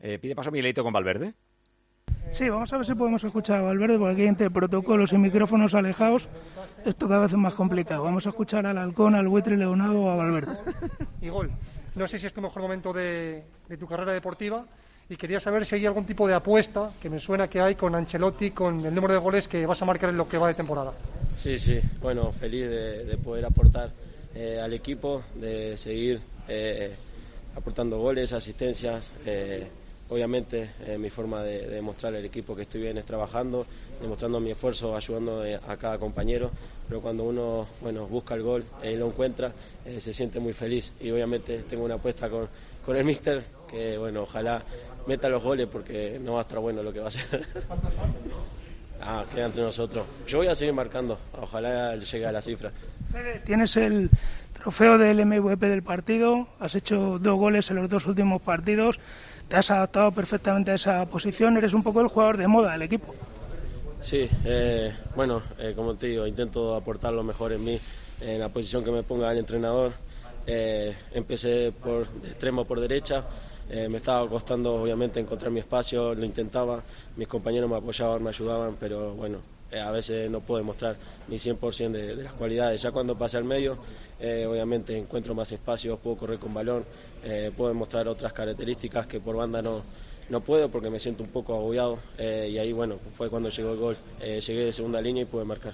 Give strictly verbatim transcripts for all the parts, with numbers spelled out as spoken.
Eh, ¿Pide paso Milito con Valverde? Sí, vamos a ver si podemos escuchar a Valverde, porque aquí entre protocolos y micrófonos alejados esto cada vez es más complicado. Vamos a escuchar al halcón, al buitre leonado o a Valverde. Y gol. No sé si es tu mejor momento de, de tu carrera deportiva y quería saber si hay algún tipo de apuesta, que me suena que hay con Ancelotti, con el número de goles que vas a marcar en lo que va de temporada. Sí, sí, bueno, feliz de, de poder aportar eh, al equipo, de seguir eh, aportando goles, asistencias. Eh, obviamente eh, mi forma de, de demostrar al equipo que estoy bien es trabajando, demostrando mi esfuerzo, ayudando a cada compañero, pero cuando uno bueno, busca el gol y eh, lo encuentra, eh, se siente muy feliz y obviamente tengo una apuesta con, con el míster que bueno, ojalá meta los goles porque no va a estar bueno lo que va a hacer. Ah, queda entre nosotros. Yo voy a seguir marcando, ojalá llegue a la cifra. Fede, tienes el trofeo del M V P del partido, has hecho dos goles en los dos últimos partidos, te has adaptado perfectamente a esa posición, eres un poco el jugador de moda del equipo. Sí, eh, bueno, eh, como te digo, intento aportar lo mejor en mí, en la posición que me ponga el entrenador. Eh, empecé por de extremo por derecha. Eh, me estaba costando obviamente encontrar mi espacio, lo intentaba, mis compañeros me apoyaban, me ayudaban, pero bueno, eh, a veces no puedo demostrar mi cien por ciento de, de las cualidades. Ya cuando pasé al medio, eh, obviamente encuentro más espacios, puedo correr con balón, eh, puedo demostrar otras características que por banda no, no puedo porque me siento un poco agobiado eh, y ahí bueno, fue cuando llegó el gol. Eh, llegué de segunda línea y pude marcar.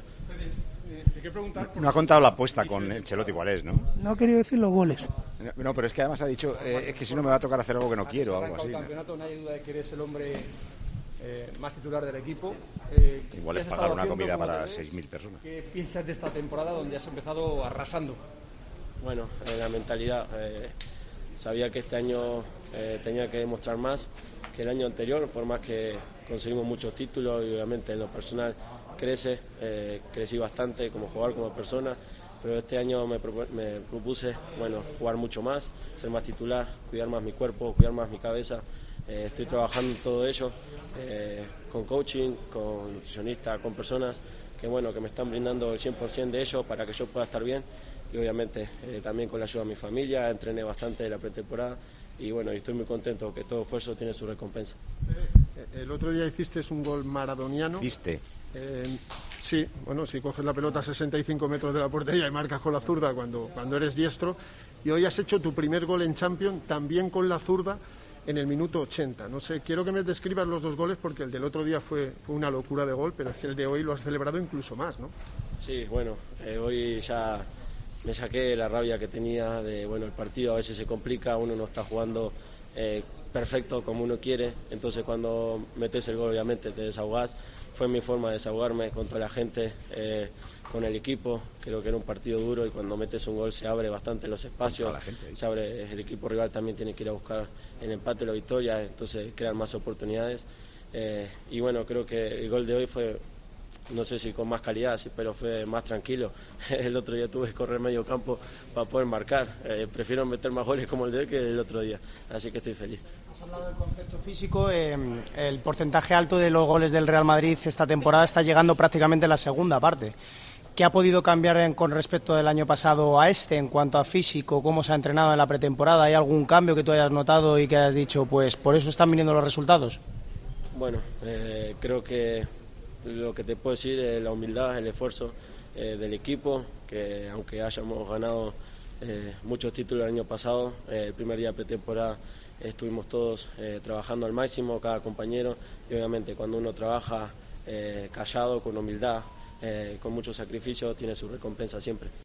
No ha contado la apuesta con Ancelotti, igual es, ¿no? No ha querido decir los goles. No, no, pero es que además ha dicho, eh, es que si no me va a tocar hacer algo que no quiero, algo así. El campeonato, no hay duda de que eres el hombre eh, más titular del equipo. Eh, igual es pagar una comida para seis mil personas. ¿Qué piensas de esta temporada donde has empezado arrasando? Bueno, eh, la mentalidad. Eh, sabía que este año eh, tenía que demostrar más que el año anterior, por más que conseguimos muchos títulos y obviamente en lo personal crece, eh, crecí bastante como jugador, como persona, pero este año me, me propuse bueno, jugar mucho más, ser más titular, cuidar más mi cuerpo, cuidar más mi cabeza. Eh, estoy trabajando en todo ello, eh, con coaching, con nutricionista, con personas que, bueno, que me están brindando el cien por ciento de ello para que yo pueda estar bien y obviamente eh, también con la ayuda de mi familia, entrené bastante en la pretemporada y bueno, estoy muy contento que todo esfuerzo tiene su recompensa. El otro día hiciste un gol maradoniano. ¿Hiciste? Eh, sí, bueno, si coges la pelota a sesenta y cinco metros de la portería y marcas con la zurda cuando, cuando eres diestro, y hoy has hecho tu primer gol en Champions también con la zurda en el minuto ochenta. No sé, quiero que me describas los dos goles porque el del otro día fue, fue una locura de gol, pero es que el de hoy lo has celebrado incluso más, ¿no? Sí, bueno, eh, hoy ya me saqué la rabia que tenía de, bueno, el partido a veces se complica, uno no está jugando eh, perfecto como uno quiere, entonces cuando metes el gol obviamente te desahogás. Fue mi forma de desahogarme con toda la gente, eh, con el equipo. Creo que era un partido duro y cuando metes un gol se abre bastante los espacios, se abre, el equipo rival también tiene que ir a buscar el empate o la victoria, entonces crean más oportunidades. Eh, y bueno, creo que el gol de hoy fue, no sé si con más calidad, pero fue más tranquilo. El otro día tuve que correr medio campo para poder marcar. Eh, prefiero meter más goles como el de hoy que el otro día, así que estoy feliz. Has hablado del concepto físico, eh, el porcentaje alto de los goles del Real Madrid esta temporada está llegando prácticamente en la segunda parte. ¿Qué ha podido cambiar en, con respecto del año pasado a este en cuanto a físico? ¿Cómo se ha entrenado en la pretemporada? ¿Hay algún cambio que tú hayas notado y que hayas dicho, pues por eso están viniendo los resultados? Bueno, eh, creo que lo que te puedo decir es la humildad, el esfuerzo eh, del equipo, que aunque hayamos ganado eh, muchos títulos el año pasado, eh, el primer día de pretemporada estuvimos todos eh, trabajando al máximo, cada compañero, y obviamente cuando uno trabaja eh, callado, con humildad, eh, con mucho sacrificio, tiene su recompensa siempre.